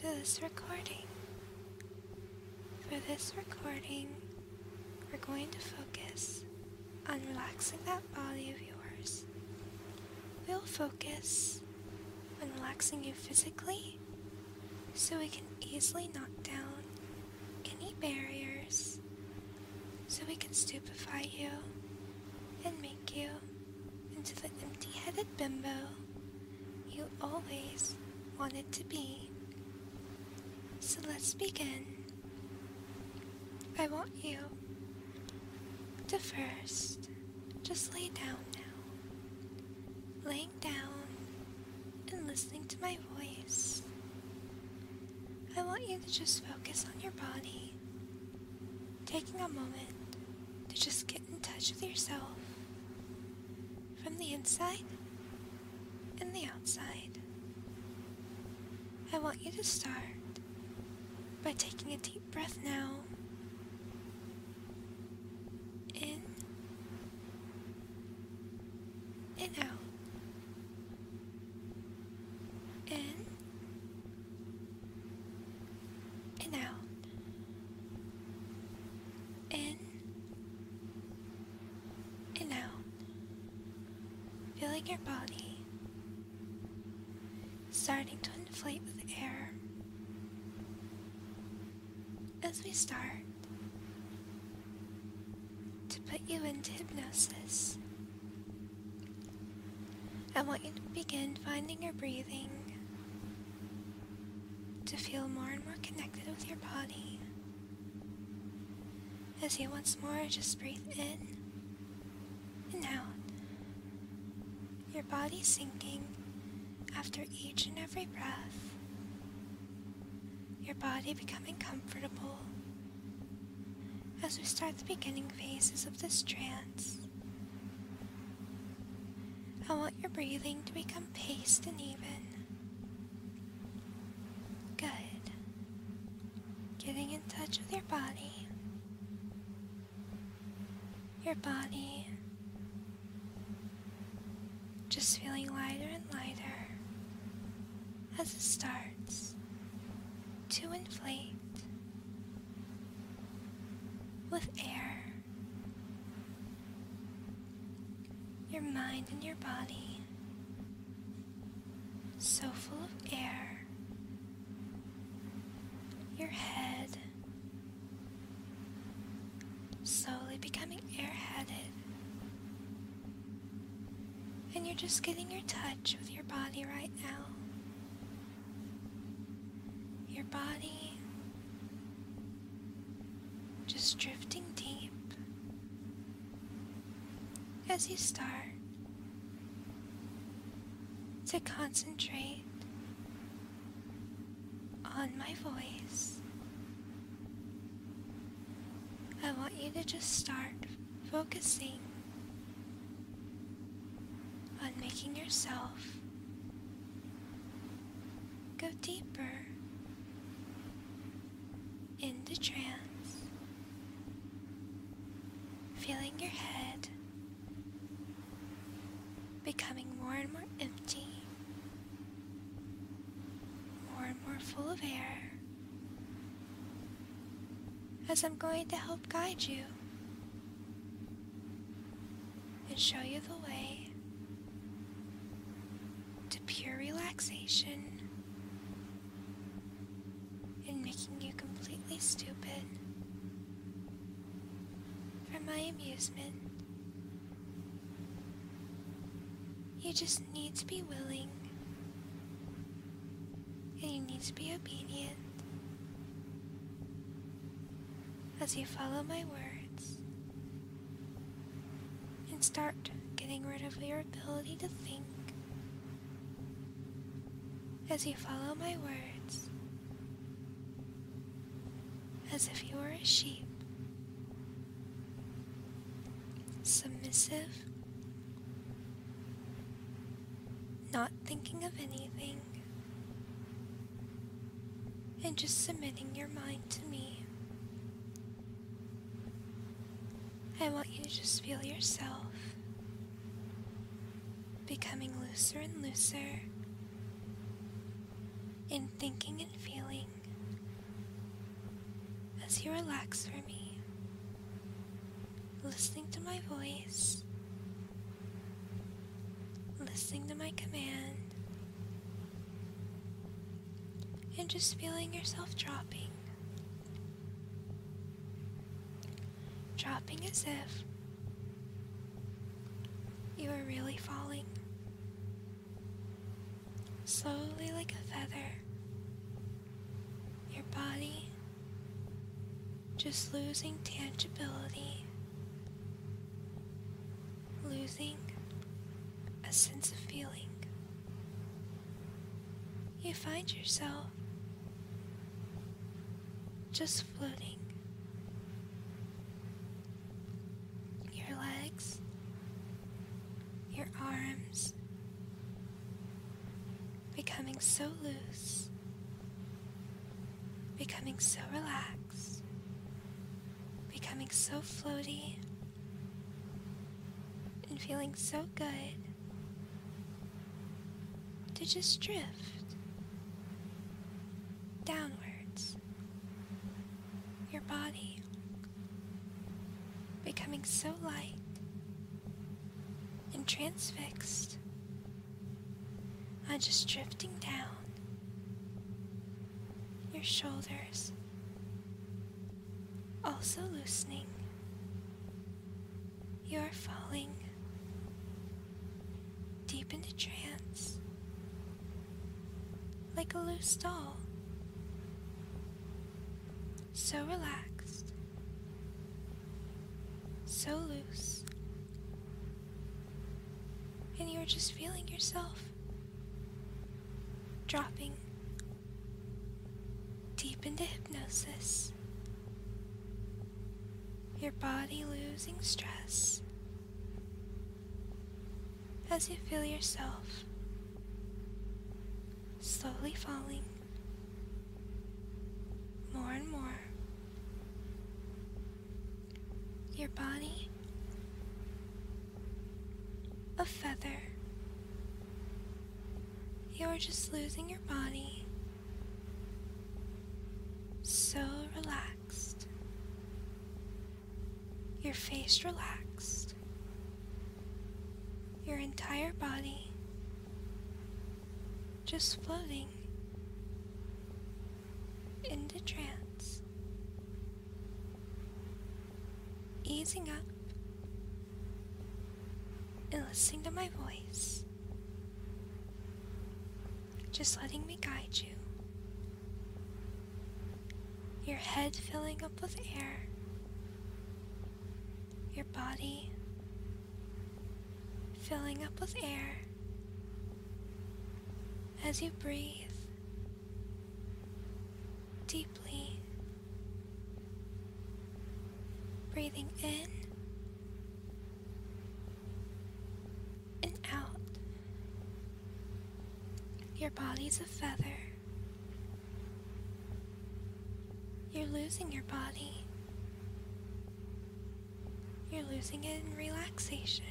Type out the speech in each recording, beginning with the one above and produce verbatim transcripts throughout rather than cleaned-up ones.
to this recording. For this recording, we're going to focus on relaxing that body of yours. We'll focus on relaxing you physically so we can easily knock down any barriers, so we can stupefy you and make you into the empty-headed bimbo you always wanted to be. So let's begin. I want you to first just lay down now. Laying down and listening to my voice. I want you to just focus on your body, taking a moment to just get in touch with yourself from the inside and the outside. I want you to start by taking a deep breath now. In and out. In and out. In and out. Feeling your body starting to inflate with air. As we start to put you into hypnosis, I want you to begin finding your breathing, to feel more and more connected with your body. As you once more just breathe in and out, your body sinking after each and every breath, your body becoming comfortable as we start the beginning phases of this trance. I want your breathing to become paced and even. Good. Getting in touch with your body. Your body just feeling lighter and lighter as it starts to inflate with air. Your mind and your body so full of air. Your head slowly becoming airheaded. And you're just getting your touch with your body right now. Your body just drifting deep as you start to concentrate on my voice. I want you to just start focusing on making yourself go deeper into trance, feeling your head becoming more and more empty, more and more full of air, as I'm going to help guide you and show you the way to pure relaxation and making you completely stupid for my amusement. You just need to be willing, and you need to be obedient as you follow my words and start getting rid of your ability to think. As you follow my words, as if you were a sheep, submissive, not thinking of anything, and just submitting your mind to me. I want you to just feel yourself becoming looser and looser in thinking and feeling as you relax for me, listening to my voice, listening to my command, and just feeling yourself dropping. Dropping as if you are really falling, slowly like a feather, your body just losing tangibility, losing a sense of feeling. You find yourself just floating. Your legs, your arms, becoming so loose, becoming so relaxed, becoming so floaty, and feeling so good to just drift downwards. Your body becoming so light and transfixed on just drifting down. Your shoulders also loosening. You are falling deep into trance like a loose doll, so relaxed, so loose, and you are just feeling yourself dropping deep into hypnosis, your body losing stress as you feel yourself slowly falling more and more. Your body a feather. You're just losing your body, so relaxed. Your face relaxed. Your entire body just floating into trance, easing up and listening to my voice, just letting me guide you. Your head filling up with air, your body filling up with air as you breathe deeply, breathing in and out. Your body's a feather. You're losing your body. You're losing it in relaxation.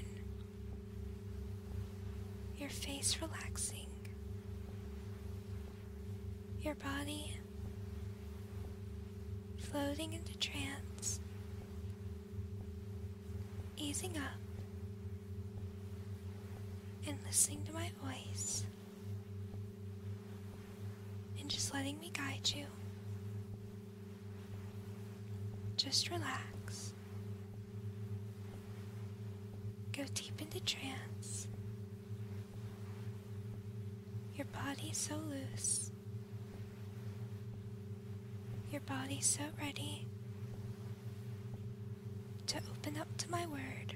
Your face relaxing. Your body floating into trance, easing up and listening to my voice and just letting me guide you. Just relax. Go deep into trance. Your body's so loose. Your body's so ready to open up to my word.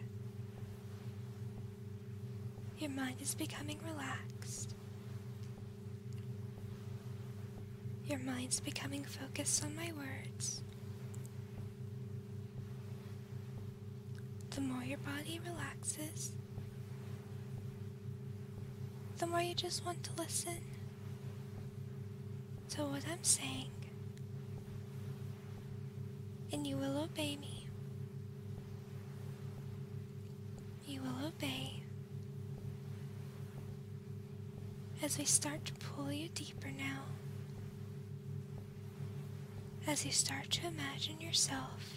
Your mind is becoming relaxed. Your mind's becoming focused on my words. The more your body relaxes, the more you just want to listen to what I'm saying, and you will obey me. You will obey as we start to pull you deeper now as you start to imagine yourself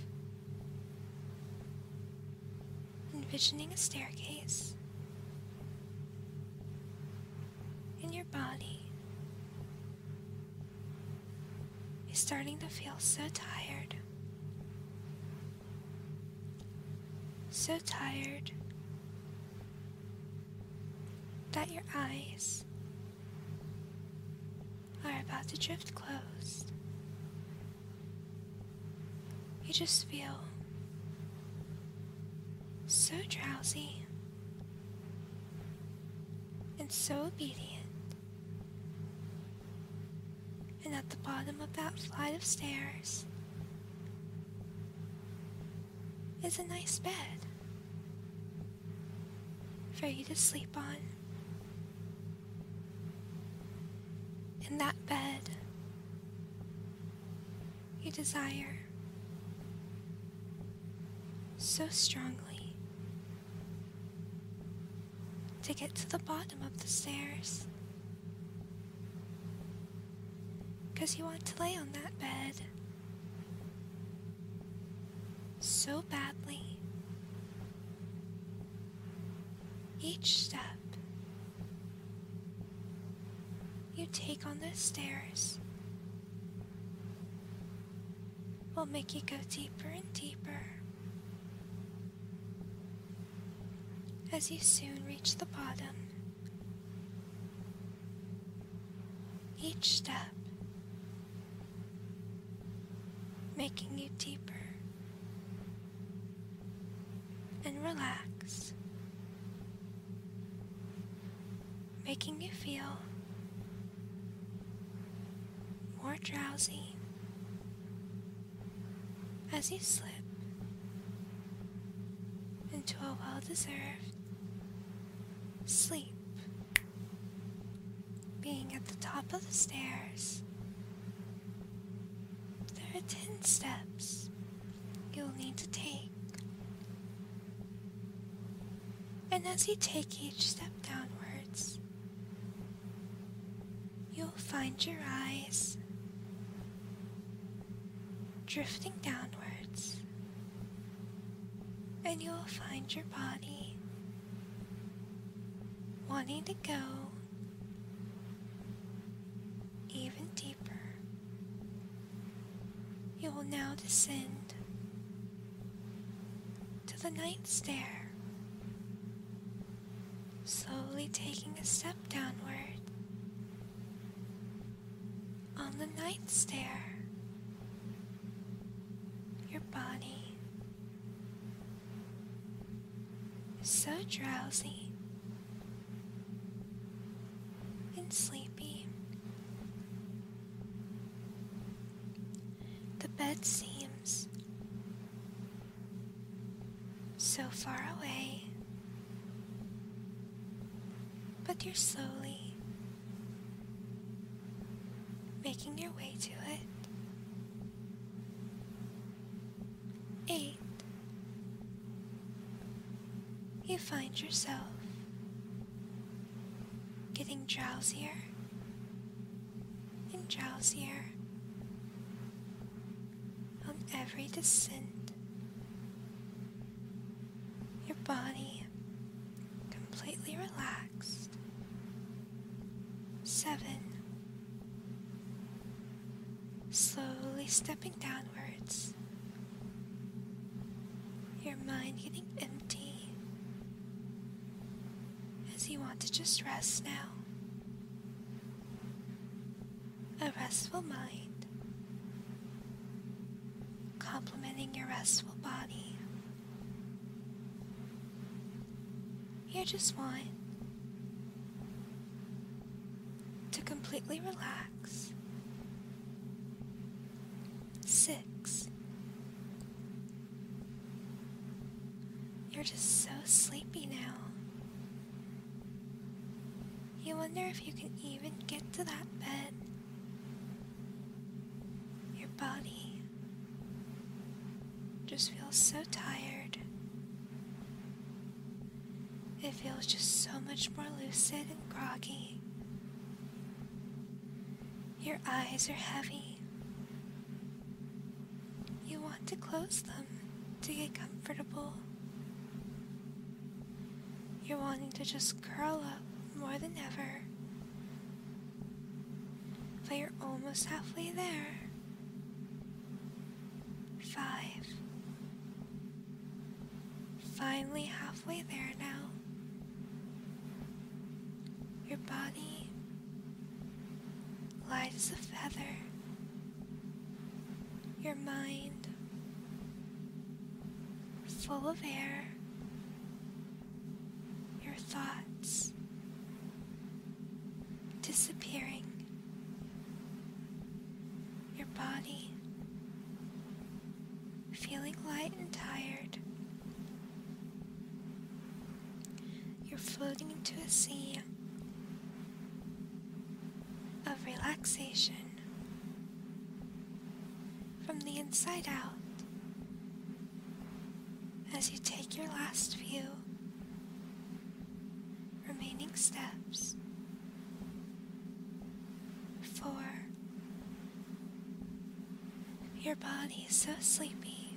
envisioning a staircase in your body is starting to feel so tired, so tired that your eyes are about to drift closed. You just feel so drowsy and so obedient. And at the bottom of that flight of stairs is a nice bed for you to sleep on. In that bed, you desire so strongly to get to the bottom of the stairs, because you want to lay on that bed so badly. Each step you take on those stairs will make you go deeper and deeper, as you soon reach the bottom. Each step making you deeper and relaxed, making you feel more drowsy as you slip into a well-deserved sleep. Being at the top of the stairs, there are ten steps you'll need to take. And as you take each step downwards, you'll find your eyes drifting downwards, and you'll find your body wanting to go even deeper. You will now descend to the ninth stair, slowly taking a step downward. On the ninth stair, your body is so drowsy and sleepy. The bed seems so far away, but you're slowly making your way to it. Eight. You find yourself getting drowsier and drowsier on every descent. Your body completely relaxed. Seven. Slowly stepping downwards, your mind getting empty as you want to just rest now. A restful mind complementing your restful body. You just want to completely relax. Six. You're just so sleepy now. You wonder if you can even get to that bed. Your body just feels so tired. It feels just so much more lucid and groggy. Your eyes are heavy want to close them to get comfortable. You're wanting to just curl up more than ever, but you're almost halfway there. Five. Finally halfway there now. Your body light as a feather. Your mind full of air. Your thoughts disappearing. Your body feeling light and tired. You're floating into a sea of relaxation from the inside out as you take your last few remaining steps. Four. Your body is so sleepy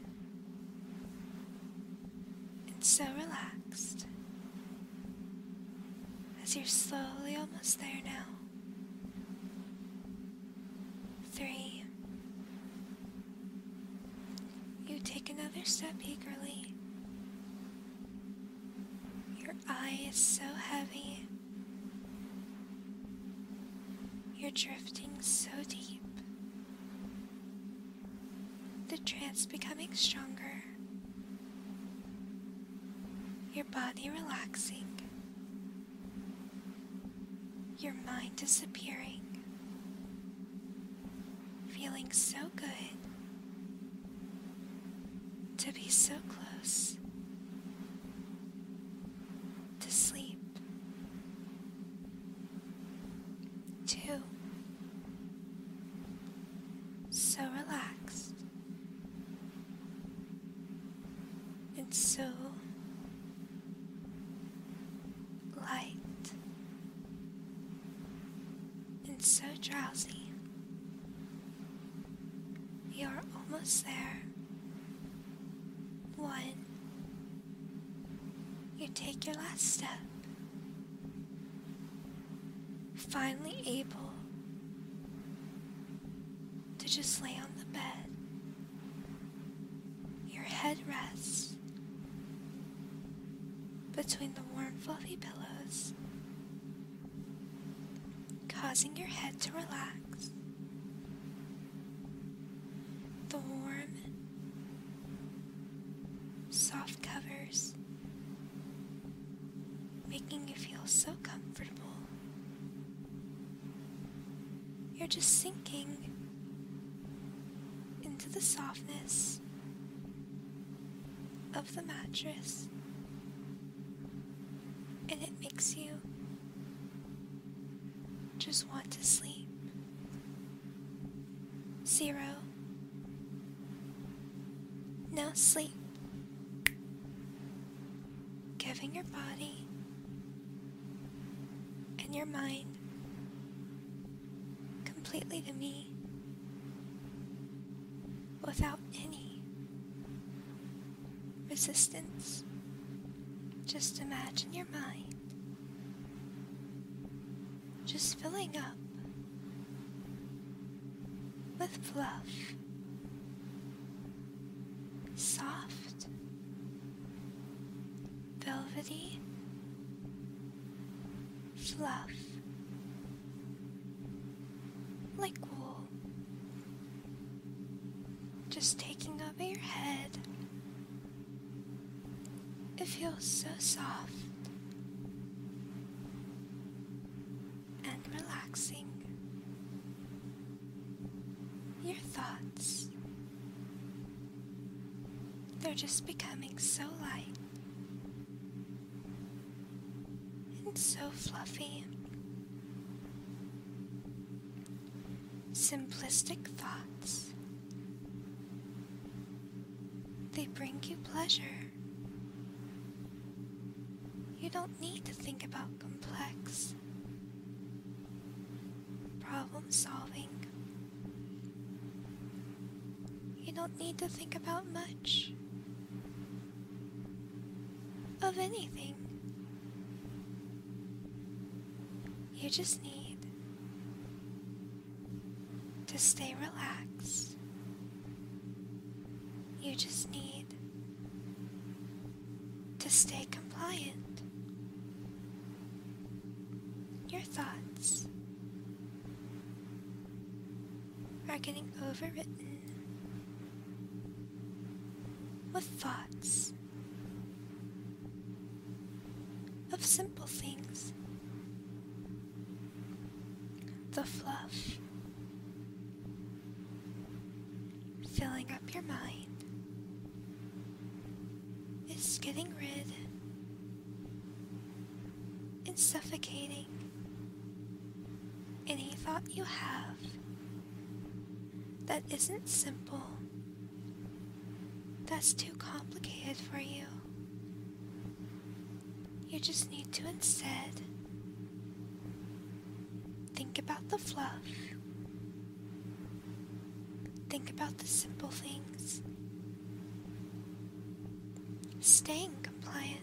and so relaxed as you're slowly almost there now. Three. You take another step eagerly. Your eye is so heavy. You're drifting so deep. The trance becoming stronger. Your body relaxing. Your mind disappearing. Feeling so good to be so close to sleep. Two. So relaxed and so light and so drowsy. You're almost there. One. You take your last step. Finally able to just lay on the bed. Your head rests between the warm fluffy pillows, causing your head to relax. The warm, soft covers making you feel so comfortable. You're just sinking into the softness of the mattress, and it makes you just want to sleep. Zero. Now sleep, giving your body and your mind completely to me without any resistance. Just imagine your mind just filling up with fluff. Soft, velvety fluff, like wool, just taking over your head. It feels so soft and relaxing. Your thoughts, they're just becoming so light and so fluffy. Simplistic thoughts, they bring you pleasure. You don't need to think about complex problem solving. You don't need to think about much of anything. You just need to stay relaxed. You just need to stay compliant. Your thoughts are getting overwritten with thoughts of simple things. The fluff filling up your mind is getting rid and suffocating any thought you have that isn't simple, that's too complicated for you. You just need to instead think about the fluff. Think about the simple things. Staying compliant.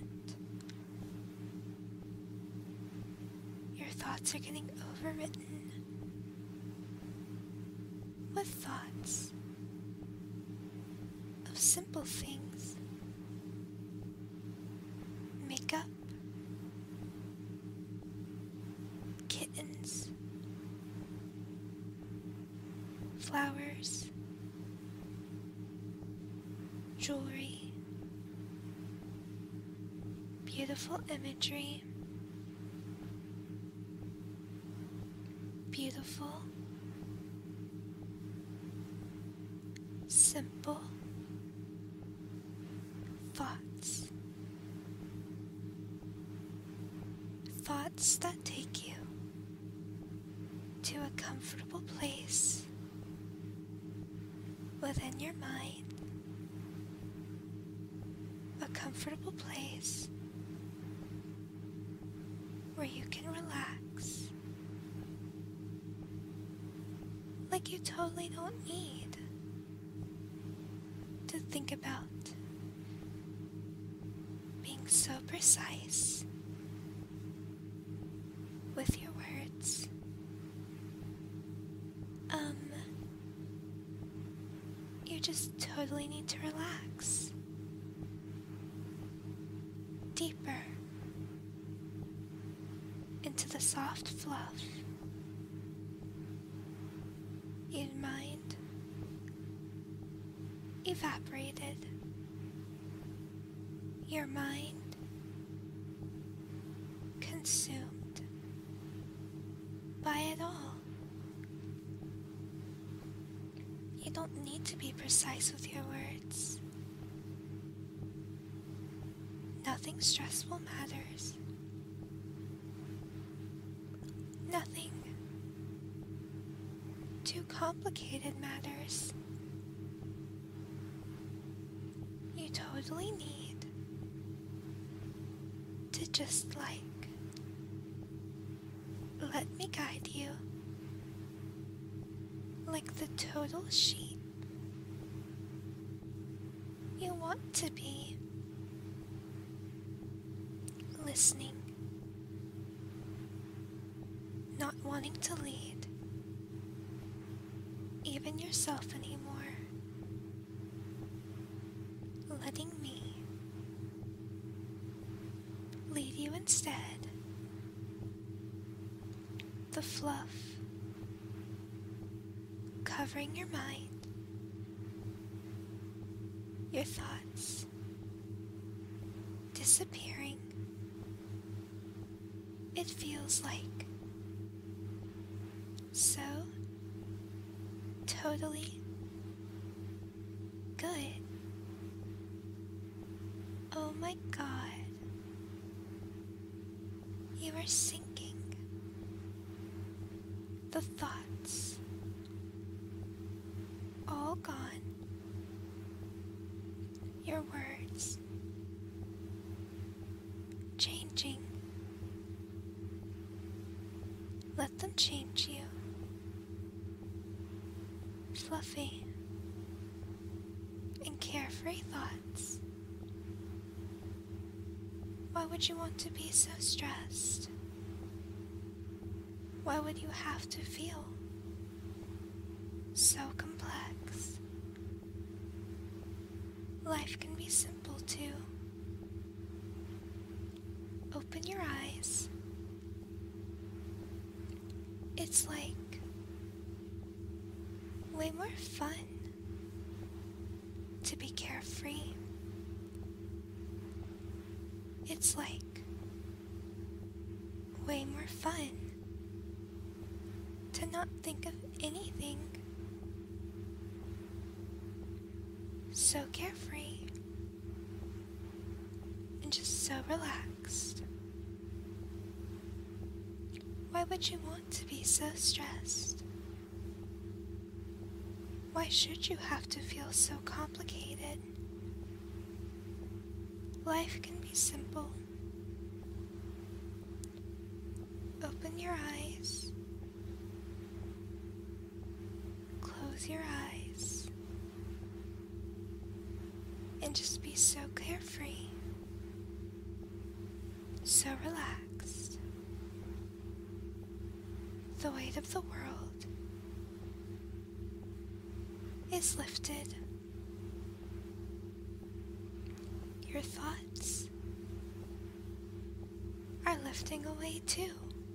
Your thoughts are getting overwritten with thoughts of simple things. Makeup, kittens, flowers, jewelry, beautiful imagery, beautiful, simple thoughts. Thoughts that take you to a comfortable place within your mind. A comfortable place where you can relax like you totally don't need to think about being so precise with your words. Um, you just totally need to relax. Deeper into the soft fluff. Your mind evaporated. Your mind consumed by it all. You don't need to be precise with your words. Nothing stressful matters. Nothing too complicated matters. You totally need to just like let me guide you like the total sheep you want to be. Listening, not wanting to lead even yourself anymore, letting me lead you instead. The fluff covering your mind, your thoughts disappearing. It feels like so totally good. Oh my God. You are sinking. The thoughts all gone. Your words changing. Let them change you. Fluffy, carefree thoughts. Why would you want to be so stressed? Why would you have to feel so complex? Life can be simple too. Open your eyes. It's like way more fun to be carefree. It's like way more fun to not think of anything. So carefree and just so relaxed. Why would you want to be so stressed? Why should you have to feel so complicated? Life can be simple. Open your eyes. Close your eyes. And just be so carefree. So relaxed. The weight of the world is lifted. Your thoughts are lifting away too.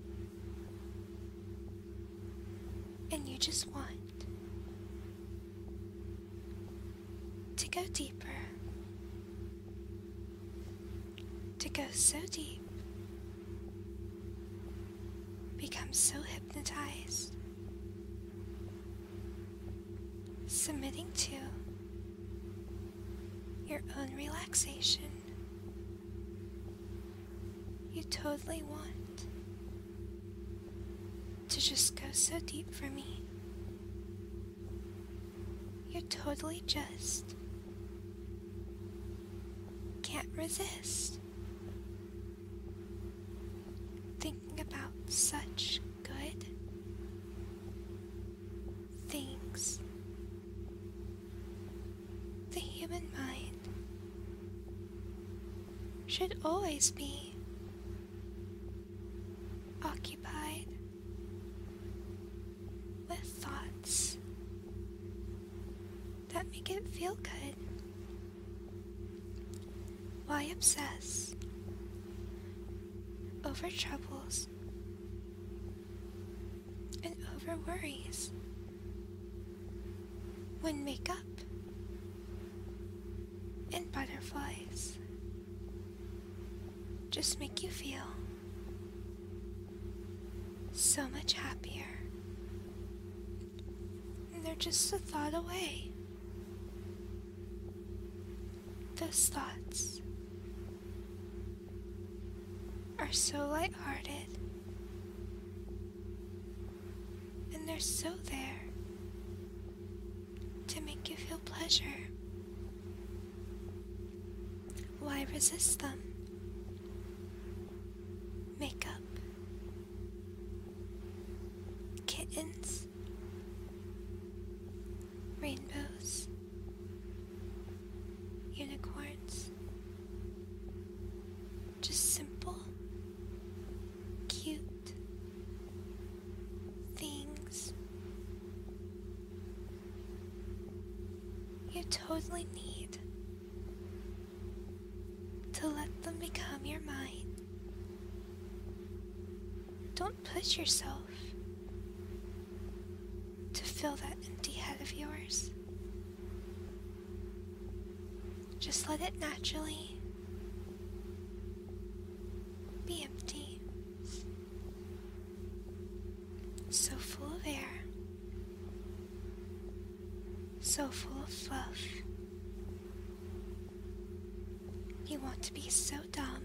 And you just want to go deeper, to go so deep, become so hypnotized, submitting to your own relaxation. You totally want to just go so deep for me. You totally just can't resist thinking about such good things. The human mind should always be occupied with thoughts that make it feel good. Why obsess over troubles and over worries when makeup and butterflies just make you feel so much happier? And they're just a thought away. Those thoughts are so lighthearted, and they're so there to make you feel pleasure. Why resist them? Makeup, kittens, rainbows, unicorns, just simple, cute things you totally need to let them become your mind. Don't push yourself to fill that empty head of yours. Just let it naturally be empty, so full of air, so full of fluff. You want to be so dumb,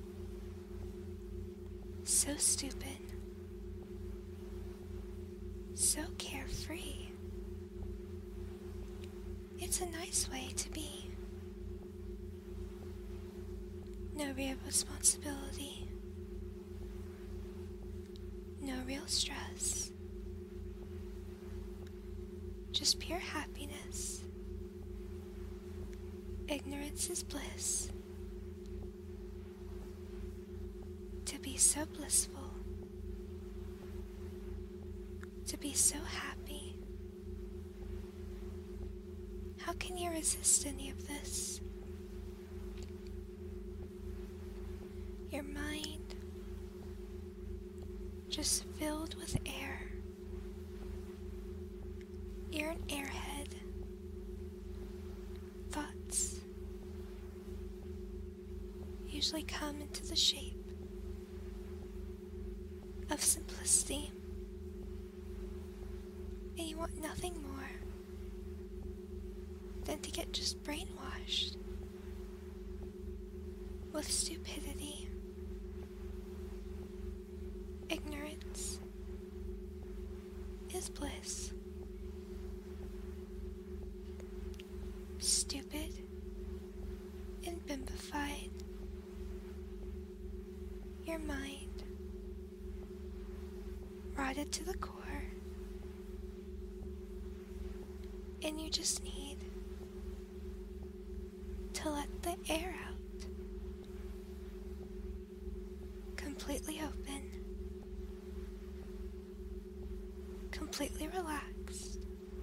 so stupid, so carefree. It's a nice way to be. No real responsibility, no real stress, just pure happiness Ignorance is bliss. To be so blissful, to be so happy. How can you resist any of this? Your mind just filled with air. You're an airhead. Thoughts usually come into the shape of simplicity, and you want nothing more than to get just brainwashed with stupidity. Ignorance is bliss. Stupid and bimbified. Your mind rotted to the core, and you just need to let the air out, completely open, completely relaxed,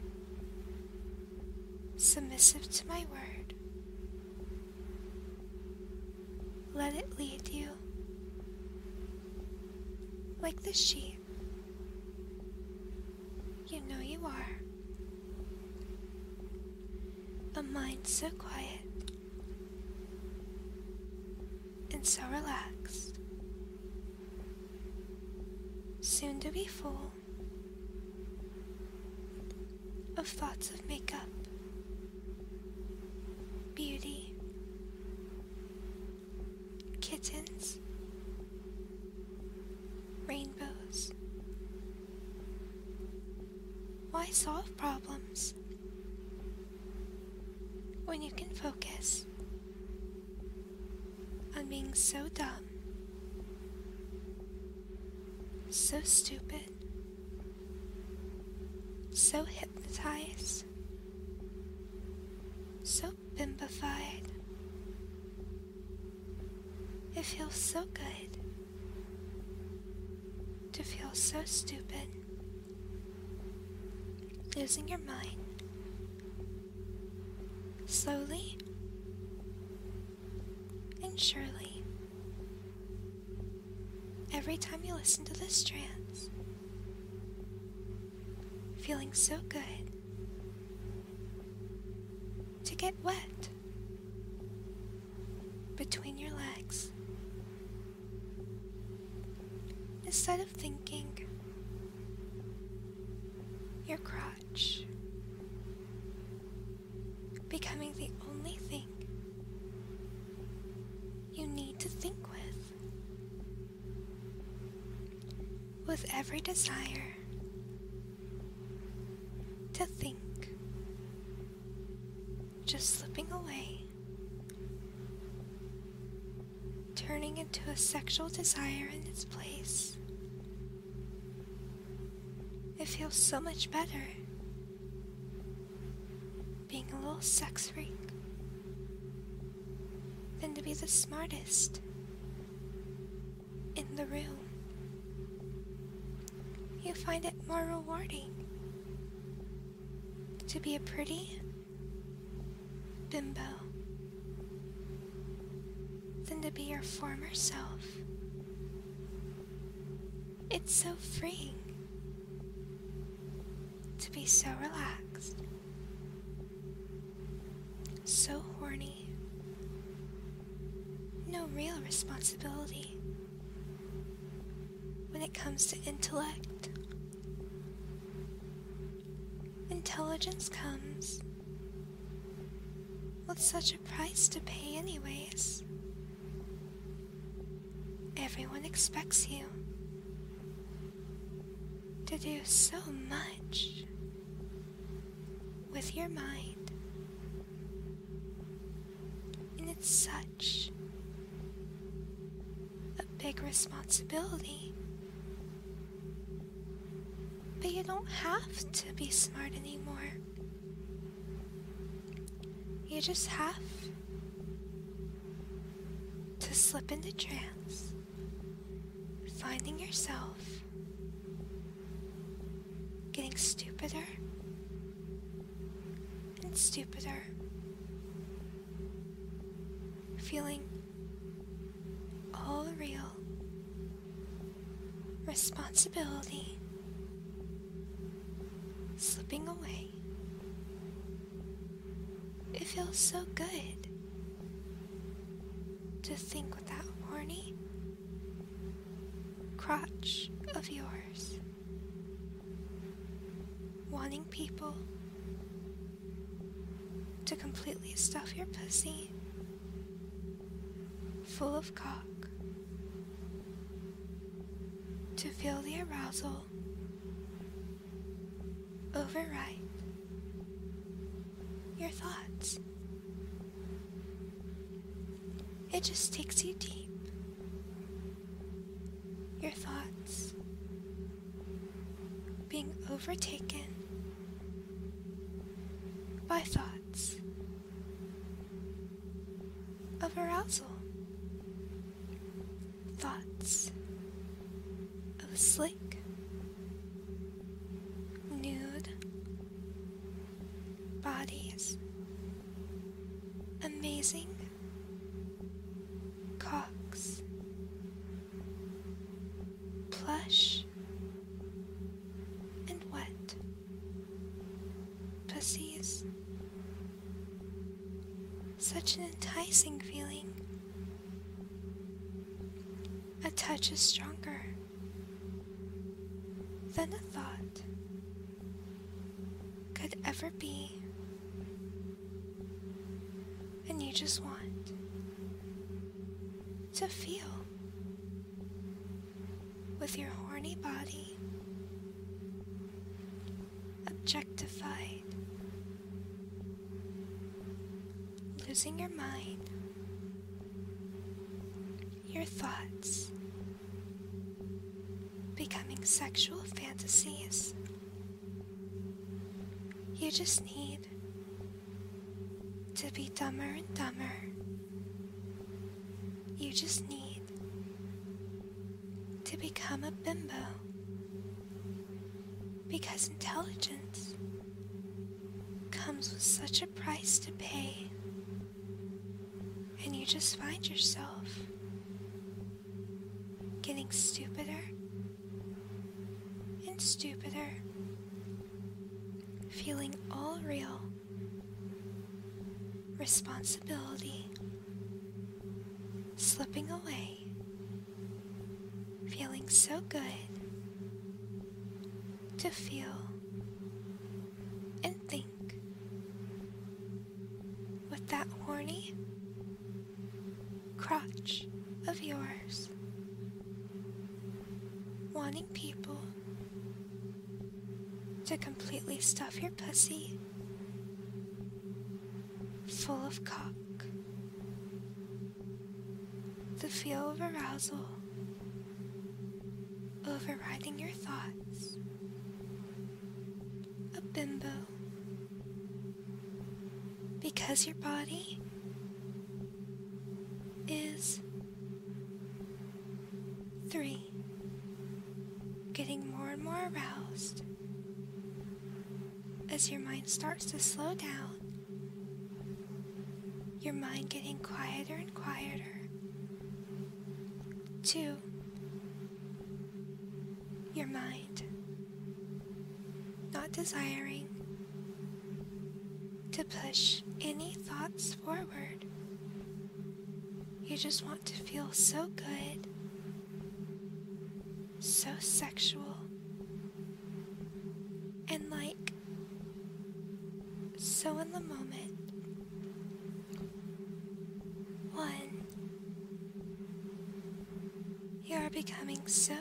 submissive to my word. Let it lead you like the sheep you know you are. A mind so quiet and so relaxed, soon to be full of thoughts of makeup, beauty, kittens, rainbows. Why solve problems when you can focus on being so dumb, so stupid, so hypnotized, so bimbified? It feels so good to feel so stupid, losing your mind. Slowly and surely, every time you listen to this trance, feeling so good to get wet between your legs, instead of thinking your crotch becoming the only thing you need to think with. With every desire to think just slipping away, turning into a sexual desire in its place. It feels so much better being a little sex freak than to be the smartest in the room. You find it more rewarding to be a pretty bimbo than to be your former self. It's so freeing to be so relaxed, so horny, no real responsibility when it comes to intellect. Intelligence comes with such a price to pay anyways. Everyone expects you to do so much with your mind, and it's such a big responsibility. But you don't have to be smart anymore. You just have to slip into trance, finding yourself getting stupider and stupider, feeling all real responsibility slipping away. It feels so good to think with that horny crotch of yours, wanting people to completely stuff your pussy full of cock, to feel the arousal override your thoughts. It just takes you deep. Your thoughts being overtaken by thoughts of arousal, thoughts of slick, nude bodies, amazing cocks, plush and wet pussies. Such an enticing feeling. A touch is stronger than a thought could ever be, and you just want to feel with your horny body objectified, losing your mind, your thoughts becoming sexual fantasies. You just need to be dumber and dumber. You just need to become a bimbo, because intelligence comes with such a price to pay, and you just find yourself getting stupider and stupider, feeling all real responsibility slipping away, feeling so good to feel and think with that horny crotch of yours, wanting people to completely stuff your pussy full of cock. The feel of arousal overriding your thoughts. A bimbo. Because your body is three. Getting more and more aroused as your mind starts to slow down. Your mind getting quieter and quieter. Two, your mind not desiring to push any thoughts forward. You just want to feel so good, so sexual, and like so in the moment. One, you are becoming so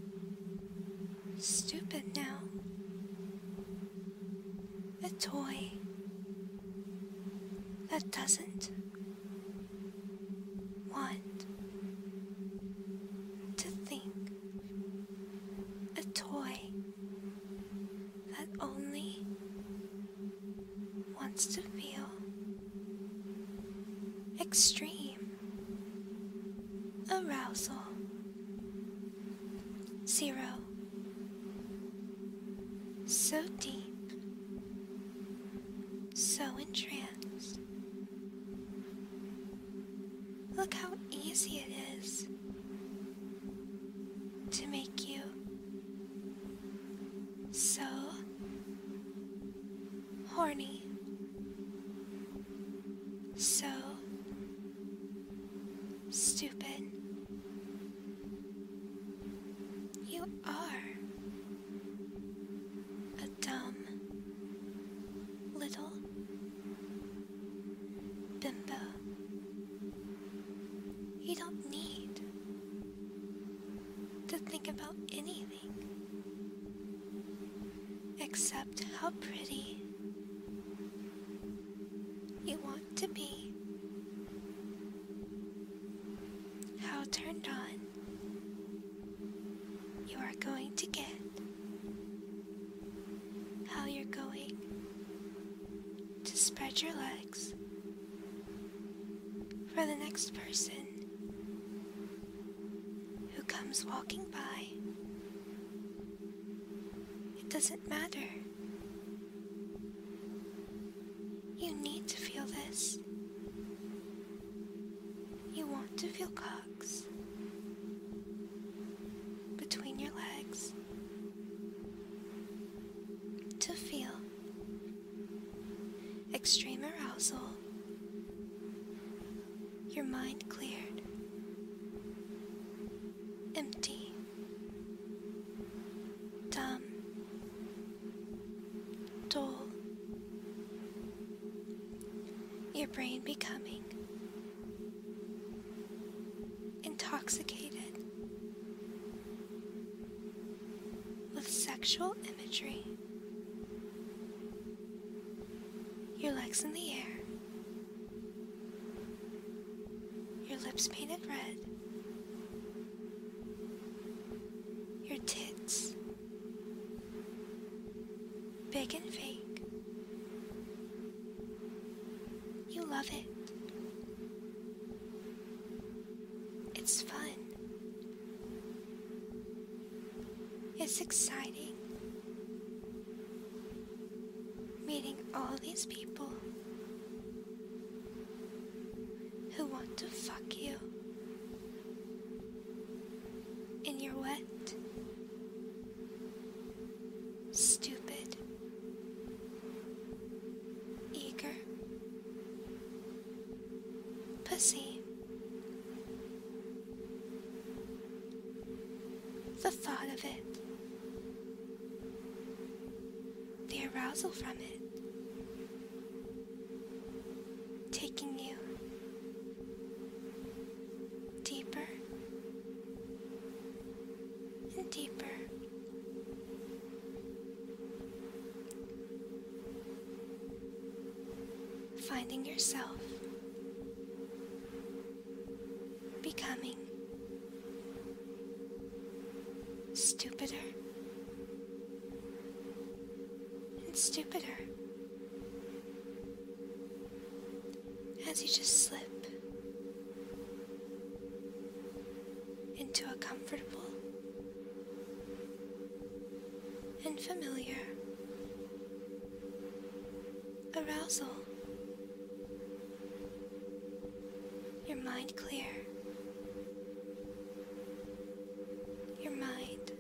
stupid now. A toy that doesn't want to think. A toy that only wants to feel extreme so deep, so entranced. Look how easy it is to make you so horny, so stupid. You are a dumb little bimbo. You don't need to think about anything except how pretty you want to be, how turned on you are going to get, how you're going to spread your legs for the next person who comes walking by. It doesn't matter. You need to feel this. You want to feel cocks between your legs, to feel extreme arousal, your mind cleared, empty, dumb, dull, your brain becoming intoxicated with sexual imagery, your legs in the air, your lips painted red, your tits big and fake. You love it. It's fun. It's exciting. Meeting all these people who want to fuck you in your wet, stupid, eager pussy. The thought of it, the arousal from it, taking you deeper and deeper. Finding yourself becoming stupider and stupider as you just slip into a comfortable and familiar arousal. Your mind clear. Your mind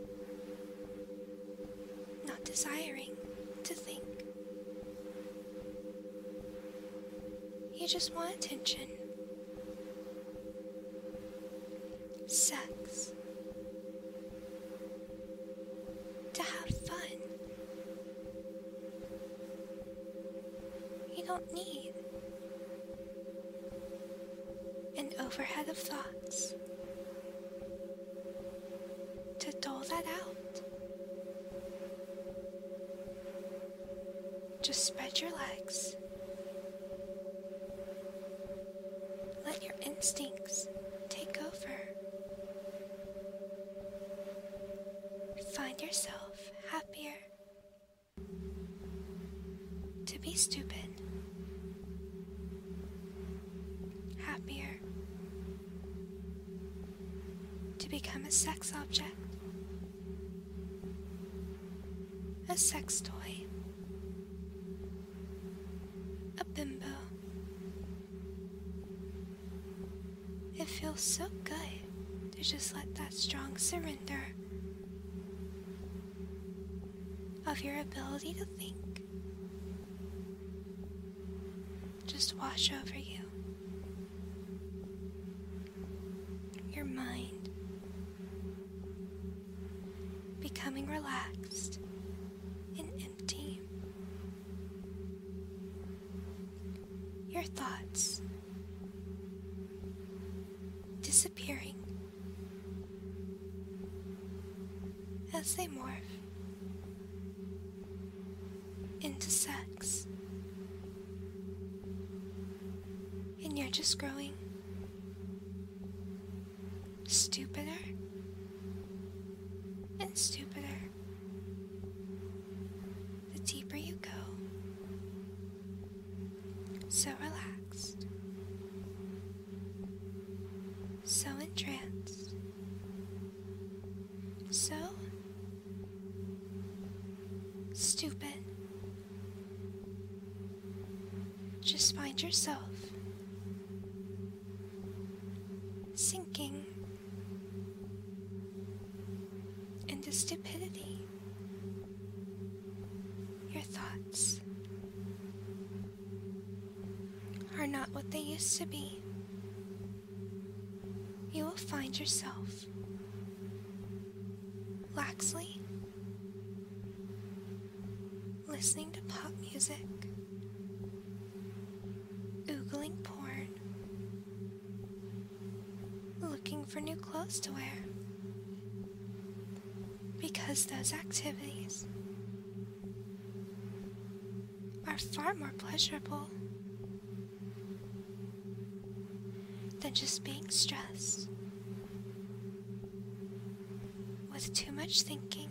not desiring to think. You just want attention. Sex. To have fun. You don't need an overhead of thoughts to dole that out. Just spread your legs. Let your instincts take over. Find yourself happier to be stupid. Happier to become a sex object. a sex toy, a bimbo. It feels so good to just let that strong surrender of your ability to think just wash over you. Your mind becoming relaxed and empty. Your thoughts disappearing as they morph into sex. And you're just growing stupider and stupider the deeper you go. So relaxed, so entranced, so stupid. Just find yourself sinking into stupidity. Your thoughts are not what they used to be. You will find yourself laxly listening to pop music, oogling porn, looking for new clothes to wear, because those activities are far more pleasurable than just being stressed with too much thinking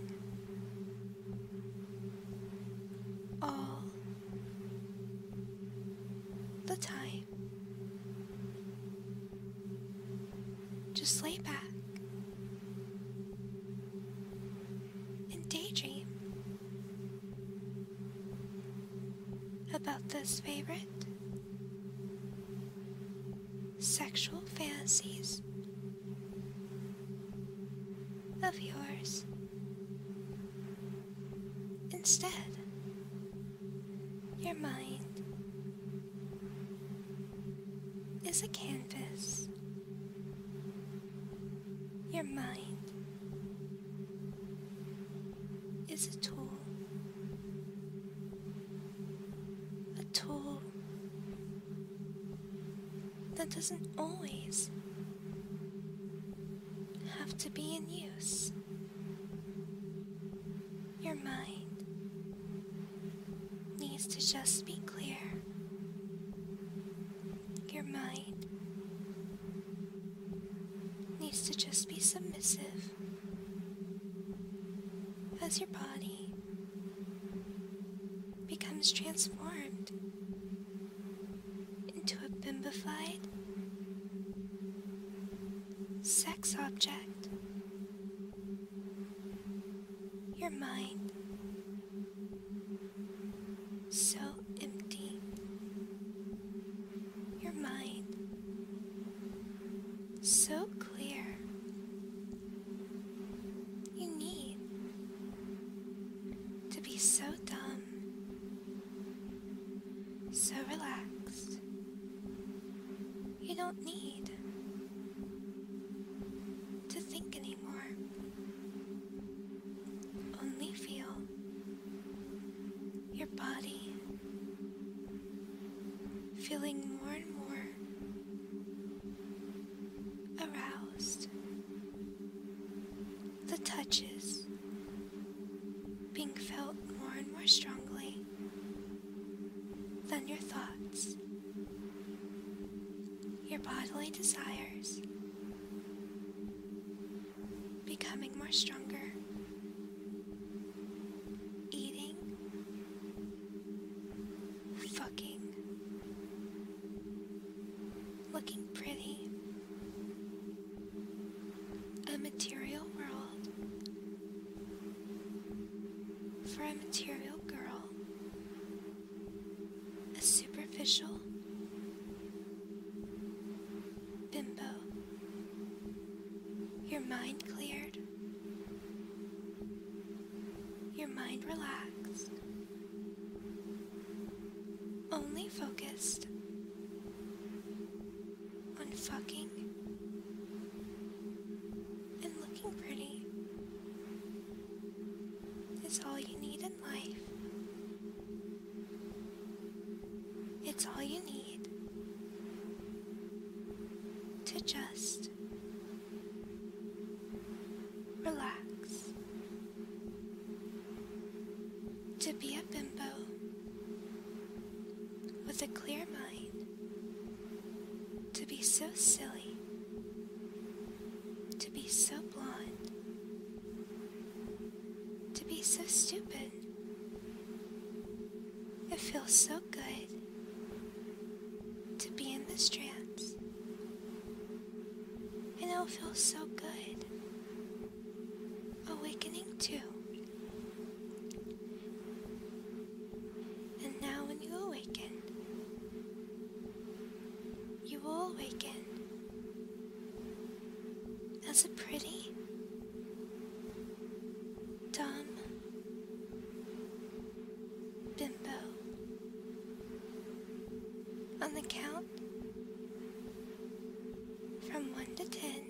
all the time. Just lay back and daydream about those favorite sexual fantasies of yours. Instead, your mind is a canvas. Your mind is a tool. A tool that doesn't always have to be in use. Your mind needs to just be clear. Your mind needs to just be submissive as your body becomes transformed into a bimbified sex object. Your mind so empty. Your mind so clear. You need to be so dumb, so relaxed. You don't need to think anymore. Only feel your body feeling more and more aroused. The touches being felt more and more strongly than your thoughts. Your bodily desires becoming more stronger. Eating, fucking, looking pretty. A material world for a material girl, a superficial bimbo. Your mind cleared, your mind relaxed, only focused on fucking and looking pretty is all you need in life. It's all you need to just relax, to be a bimbo with a clear mind, to be so silly, to be so blonde, to be so stupid. It feels so good to be in this trance, and it'll feel so good awakening too. And now when you awaken, you will awaken as a pretty, dumb bimbo. On the count from one to ten,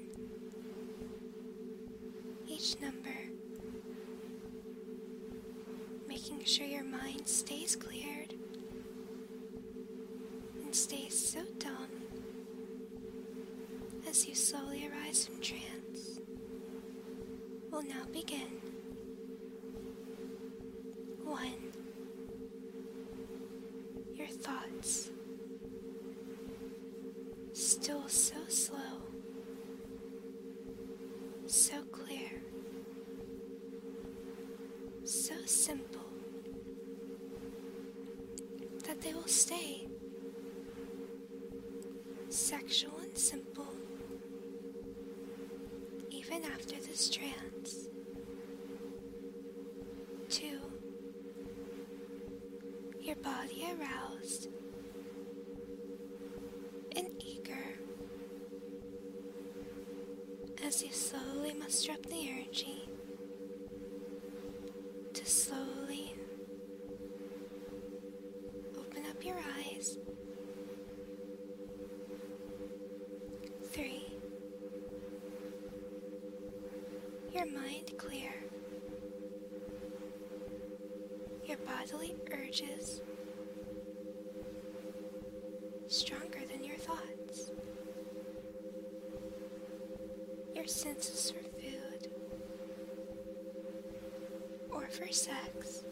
each number making sure your mind stays cleared and stays so dumb as you slowly arise from trance, will now begin. One. Your thoughts, still so slow, so clear, so simple, that they will stay sexual and simple even after this trance. Two, your body aroused and eager as you slowly muster up the energy to slowly open up your eyes. Three, your mind clear, your bodily urges stronger than your thoughts, your senses for food or for sex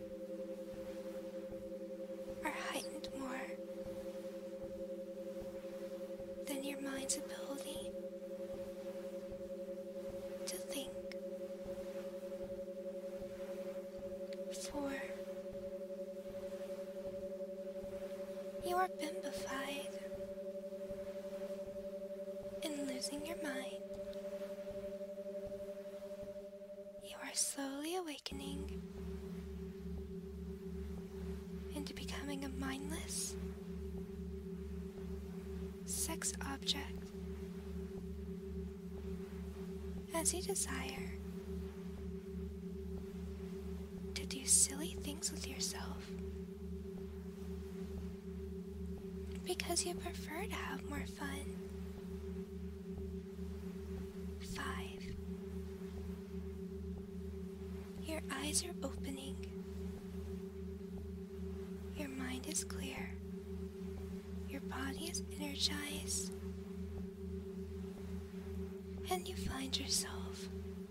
are heightened more than your mind's ability to think. Four, you are bimbified in losing your mind. You are slowly awakening into becoming a mindless sex object as you desire to do silly things with yourself because you prefer to have more fun. Five, your eyes are opening, your mind is clear, your body is energized, and you find yourself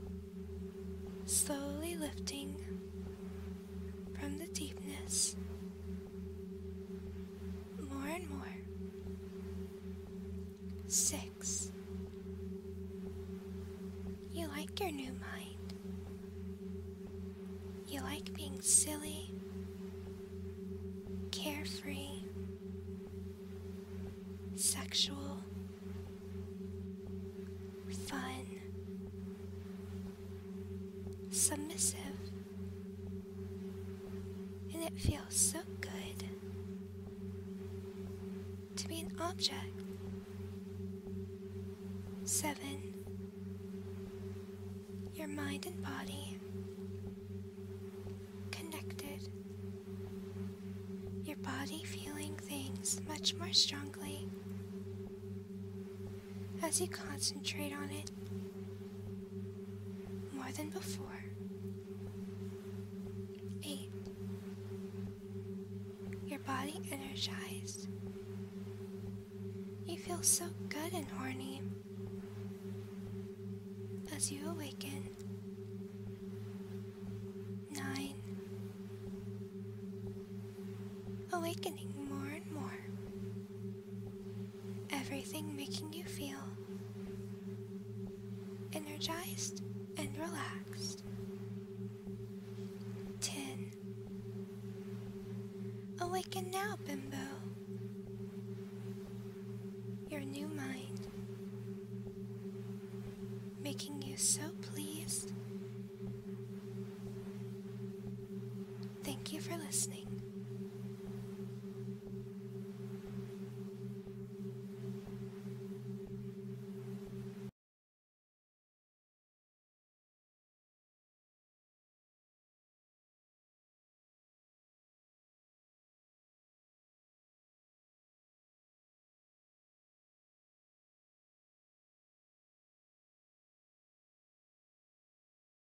slowly lifting from the deepness more and more. Six, you like your new mind. You like being silly, carefree, sexual, fun, submissive, It feels so good to be an object. Seven. Your mind and body connected. Your body feeling things much more strongly as you concentrate on it more than before. Eight. Your body energized. You feel so good and horny as you awaken. Nine. Awakening more and more. Everything making you feel energized and relaxed. Ten. Awaken now, Bimbo. Your new mind, making you so pleased. Thank you for listening.